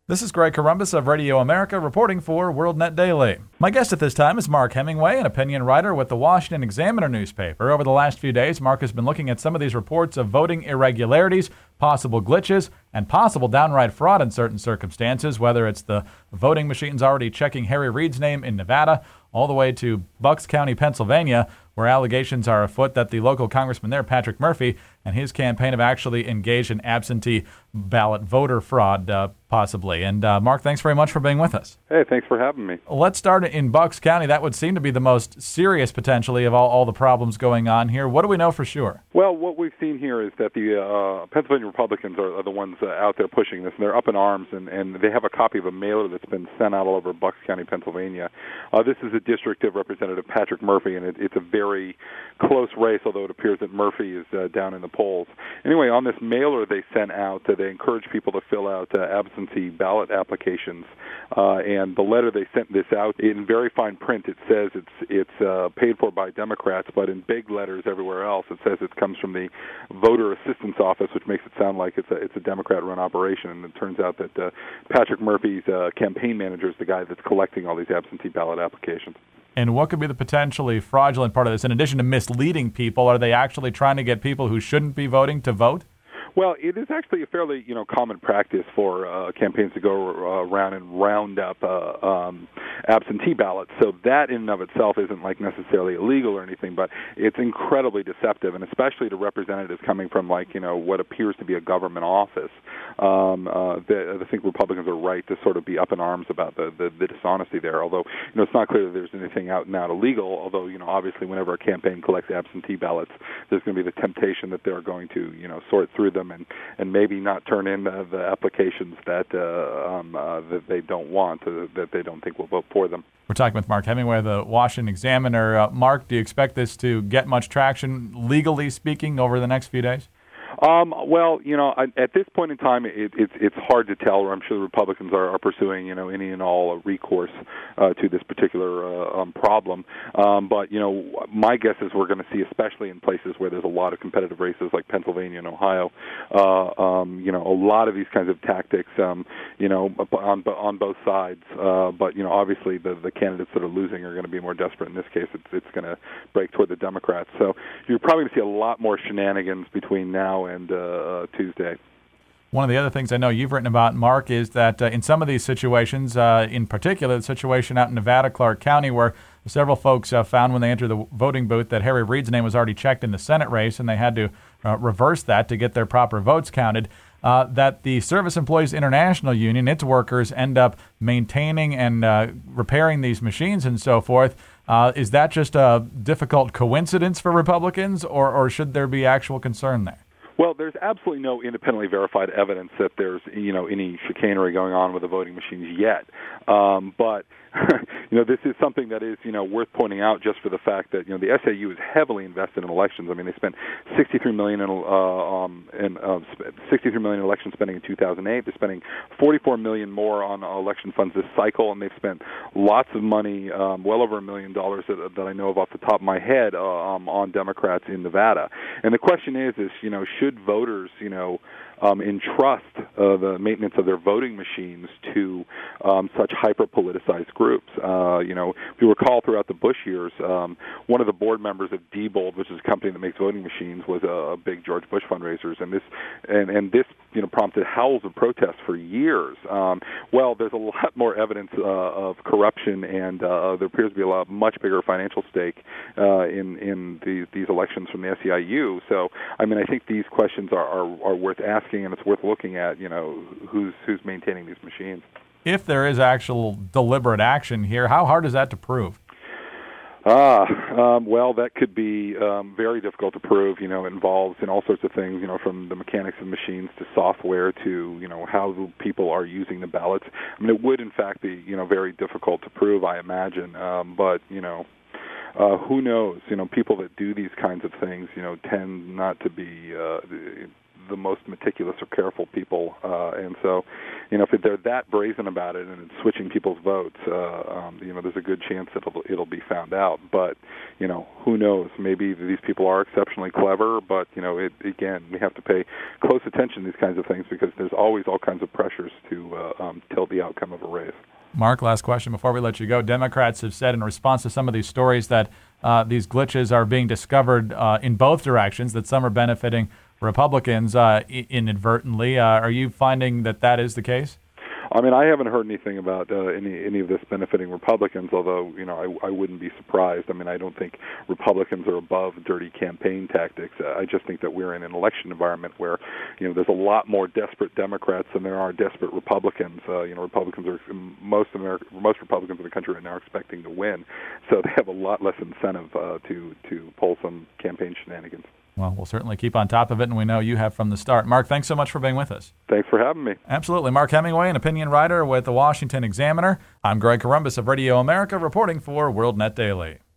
This is Greg Corombos of Radio America reporting for WorldNet Daily. My guest at this time is Mark Hemingway, an opinion writer with the Washington Examiner newspaper. Over the last few days, Mark has been looking at some of these reports of voting irregularities, possible glitches, and possible downright fraud in certain circumstances, whether it's the voting machines already checking Harry Reid's name in Nevada, all the way to Bucks County, Pennsylvania, where allegations are afoot that the local congressman there, Patrick Murphy, and his campaign have actually engaged in absentee ballot voter fraud, possibly. And Mark, thanks very much for being with us. Hey, thanks for having me. Let's start in Bucks County. That would seem to be the most serious, potentially, of all the problems going on here. What do we know for sure? Well, what we've seen here is that the Pennsylvania Republicans are the ones out there pushing this, and they're up in arms, and they have a copy of a mailer that's been sent out all over Bucks County, Pennsylvania. This is a district of Representative Patrick Murphy, and it's a very close race, although it appears that Murphy is down in the polls. Anyway, on this mailer they sent out, they encourage people to fill out absentee ballot applications, and the letter they sent this out, in very fine print, it says it's paid for by Democrats, but in big letters everywhere else it says it comes from the Voter Assistance Office, which makes it sound like it's a Democrat-run operation, and it turns out that Patrick Murphy's campaign manager is the guy that's collecting all these absentee ballot applications. And what could be the potentially fraudulent part of this? In addition to misleading people, are they actually trying to get people who shouldn't be voting to vote? Well, it is actually a fairly, common practice for campaigns to go around and round up absentee ballots. So that in and of itself isn't like necessarily illegal or anything, but it's incredibly deceptive, and especially to representatives coming from what appears to be a government office. I think Republicans are right to sort of be up in arms about the dishonesty there. Although it's not clear that there's anything out and out illegal. Although obviously whenever a campaign collects absentee ballots, there's going to be the temptation that they're going to sort through them and maybe not turn in the applications that they don't want, that they don't think will vote for them. We're talking with Mark Hemingway, the Washington Examiner. Mark, do you expect this to get much traction, legally speaking, over the next few days? Well, at this point in time, it's hard to tell. I'm sure the Republicans are pursuing, any and all recourse to this particular problem. But my guess is we're going to see, especially in places where there's a lot of competitive races like Pennsylvania and Ohio, a lot of these kinds of tactics, on both sides. But obviously the candidates that are losing are going to be more desperate. In this case, it's going to break toward the Democrats. So you're probably going to see a lot more shenanigans between now and Tuesday. One of the other things I know you've written about, Mark, is that in some of these situations, in particular the situation out in Nevada, Clark County, where several folks found when they entered the voting booth that Harry Reid's name was already checked in the Senate race, and they had to reverse that to get their proper votes counted, that the Service Employees International Union, its workers, end up maintaining and repairing these machines and so forth. Is that just a difficult coincidence for Republicans, or should there be actual concern there? Well, there's absolutely no independently verified evidence that there's, any chicanery going on with the voting machines yet. But this is something that is, worth pointing out just for the fact that, the SAU is heavily invested in elections. I mean, they spent $63 million in election spending in 2008. They're spending $44 million more on election funds this cycle, and they've spent lots of money, well over $1 million that I know of off the top of my head, on Democrats in Nevada. And the question is, should voters, entrust the maintenance of their voting machines to such hyper-politicized groups. If you recall throughout the Bush years, one of the board members of Diebold, which is a company that makes voting machines, was a big George Bush fundraisers, and this prompted howls of protest for years. Well, there's a lot more evidence of corruption, and there appears to be a much bigger financial stake in these elections from the SEIU. So, I think these questions are worth asking, and it's worth looking at, who's maintaining these machines. If there is actual deliberate action here, how hard is that to prove? Well, that could be very difficult to prove. It involves all sorts of things, from the mechanics of machines to software to, how people are using the ballots. It would, in fact, be, very difficult to prove, I imagine. But, who knows? People that do these kinds of things, tend not to be the most meticulous or careful people, and so, if they're that brazen about it and it's switching people's votes, there's a good chance that it'll be found out. But who knows? Maybe these people are exceptionally clever, but again, we have to pay close attention to these kinds of things because there's always all kinds of pressures to tilt the outcome of a race. Mark, last question before we let you go. Democrats have said in response to some of these stories that these glitches are being discovered in both directions, that some are benefiting Republicans inadvertently. Are you finding that is the case? I mean, I haven't heard anything about any of this benefiting Republicans, although, I wouldn't be surprised. I mean, I don't think Republicans are above dirty campaign tactics. I just think that we're in an election environment where, there's a lot more desperate Democrats than there are desperate Republicans. Most Republicans in the country right now are expecting to win, so they have a lot less incentive to pull some campaign shenanigans. Well, we'll certainly keep on top of it, and we know you have from the start. Mark, thanks so much for being with us. Thanks for having me. Absolutely. Mark Hemingway, an opinion writer with the Washington Examiner. I'm Greg Corombos of Radio America, reporting for WorldNet Daily.